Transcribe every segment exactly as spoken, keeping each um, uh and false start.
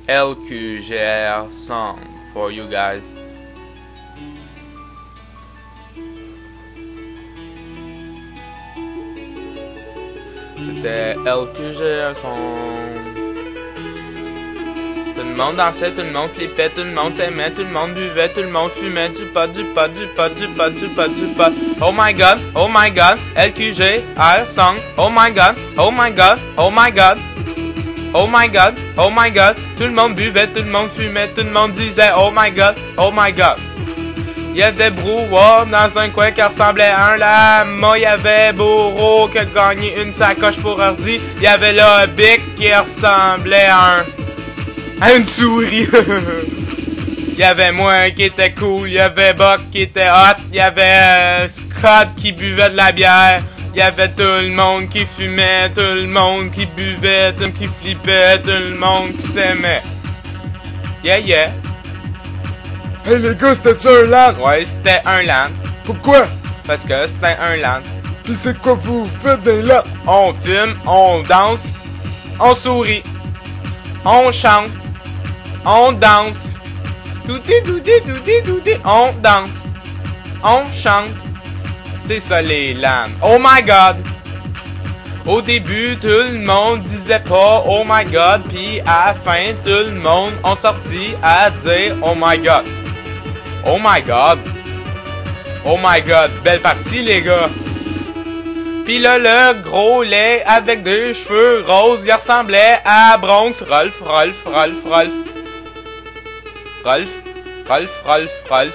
L Q G R song for you guys. C'était L Q G R song. Tout le monde dansait, tout le monde flippait, tout le monde s'aimait, tout le monde buvait, tout le monde fumait du pot, du pot, du pot, du pot, du pot, du pot. Oh my god, oh my god, L Q G R song. Oh my god, oh my god, oh my god. Oh my god, oh my god. Tout le monde buvait, tout le monde fumait, tout le monde disait oh my god, oh my god. Il y avait brouhaha dans un coin qui ressemblait à un lama. Il y avait Bourreau qui a gagné une sacoche pour ordi. Il y avait là un bic qui ressemblait à un... à une souris. Il y avait moi qui était cool. Il y avait Buck qui était hot. Il y avait euh, Scott qui buvait de la bière. Il y avait tout le monde qui fumait. Tout le monde qui buvait. Tout le monde qui flippait. Tout le monde qui s'aimait. Yeah, yeah. Hey les gars, c'était-tu un LAN? Ouais, c'était un LAN. Pourquoi? Parce que c'était un LAN. Pis c'est quoi vous faites des LAN? On fume, on danse, on sourit, on chante, on danse. Douti, douti, douti, douti, on danse, on chante. C'est ça les LAN. Oh my god! Au début, tout le monde disait pas oh my god, puis à la fin, tout le monde ont sorti à dire oh my god. Oh my god. Oh my god. Belle partie, les gars. Pis là, le gros lait avec des cheveux roses, il ressemblait à Bronx. Rolf, Rolf, Rolf, Rolf. Rolf, Rolf, Rolf, Rolf.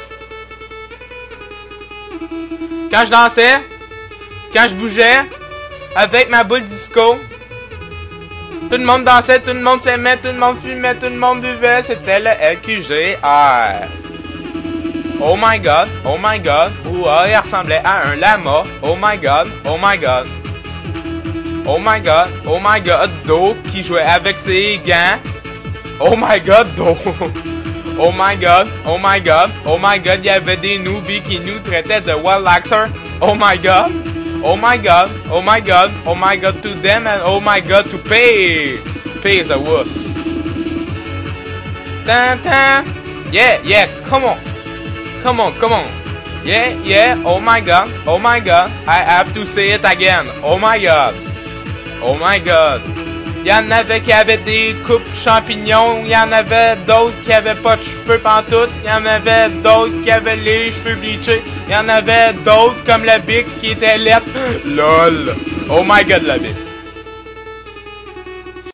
Quand je dansais, quand je bougeais, avec ma boule disco, tout le monde dansait, tout le monde s'aimait, tout le monde fumait, tout le monde buvait. C'était le L Q G R. Oh my god, oh my god, ouah, il ressemblait à un lama. Oh my god, oh my god. Oh my god, oh my god, Do qui jouait avec ses gants. Oh my god, Do. Oh my god, oh my god, oh my god, il y avait des newbies qui nous traitaient de wallaxer. Oh my god, oh my god, oh my god, oh my god to them and oh my god to pay. Pay is a wuss. Tan tan. Yeah, yeah, come on. Come on, come on. Yeah, yeah, oh my god, oh my god. I have to say it again. Oh my god. Oh my god. Y'en avait qui avaient des coupes champignons. Y'en avait d'autres qui avaient pas de cheveux pantoute. Y'en avait d'autres qui avaient les cheveux bleachés. Y'en avait d'autres comme la bic qui était lettre. Lol. Oh my god, la bic.